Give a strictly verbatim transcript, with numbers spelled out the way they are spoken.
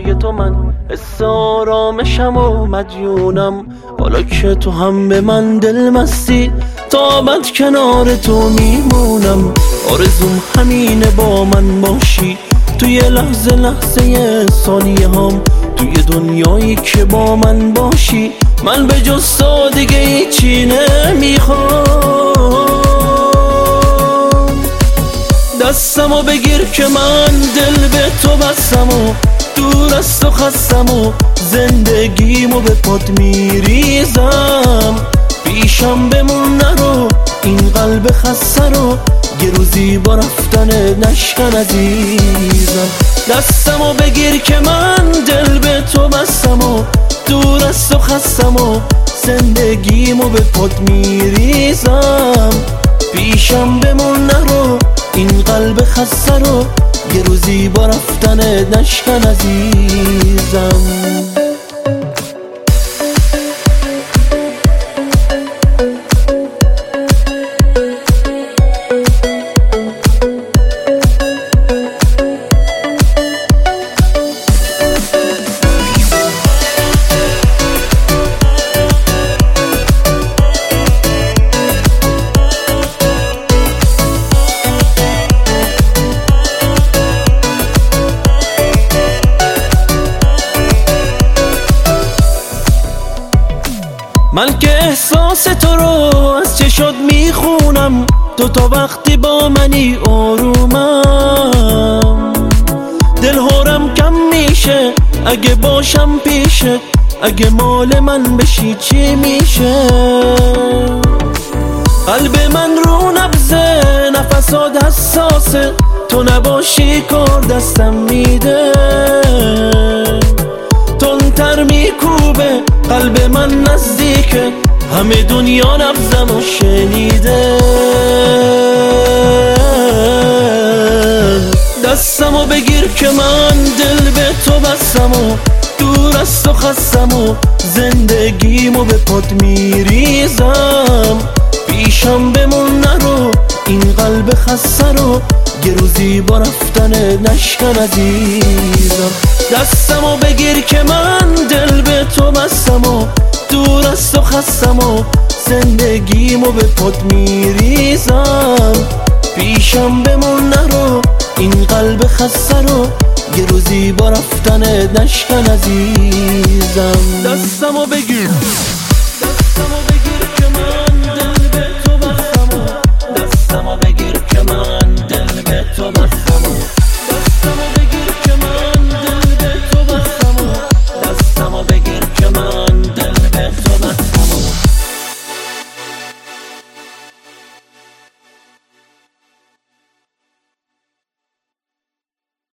پای تو من حس آرامشم و مدیونم. حالا که تو هم به من دل مستی تا ابد کنار تو میمونم. آرزوم همینه با من باشی توی لحظه لحظه ثانیه هم، توی دنیایی که با من باشی. من به جز تو دیگه هیچی نمیخوام. دستمو بگیر که من دل به تو بستم و دور از تو خستم و زندگیمو به پات میریزم. پیشم بمون نرو این قلب خسته رو، یه روزی با رفتن نشکن عزیزم. دستمو بگیر که من دل به تو بستم و دور از تو خستم و زندگیمو به پات میریزم. پیشم بمون نرو این قلب خسته رو، یه روزی با رفتن نشکن عزیزم. من که احساس تو رو از چشات میخونم، تو تا وقتی با منی آرومم. دل هارم کم میشه اگه باشم پیشت، اگه مال من بشی چی میشه؟ قلب من رو نبضه نفسات حساسه، تو نباشی کار دستم میده. تندتر میکوبه قلب من نزدیکه، همه دنیا نبضم و شنیده. دستمو بگیر که من دل به تو بستم و دور از تو خستم و زندگیمو به پات میریزم. پیشم بمون نرو این قلب خسته رو، یه روزی با رفتن نشکن عزیزم. دستمو بگیر که من دل به تو بستم و دور از تو خستم و زندگیمو به پات میریزم. پیشم بمون نرو این قلب خسته رو، یه روزی با رفتن نشکن عزیزم. دستمو بگیر دستمو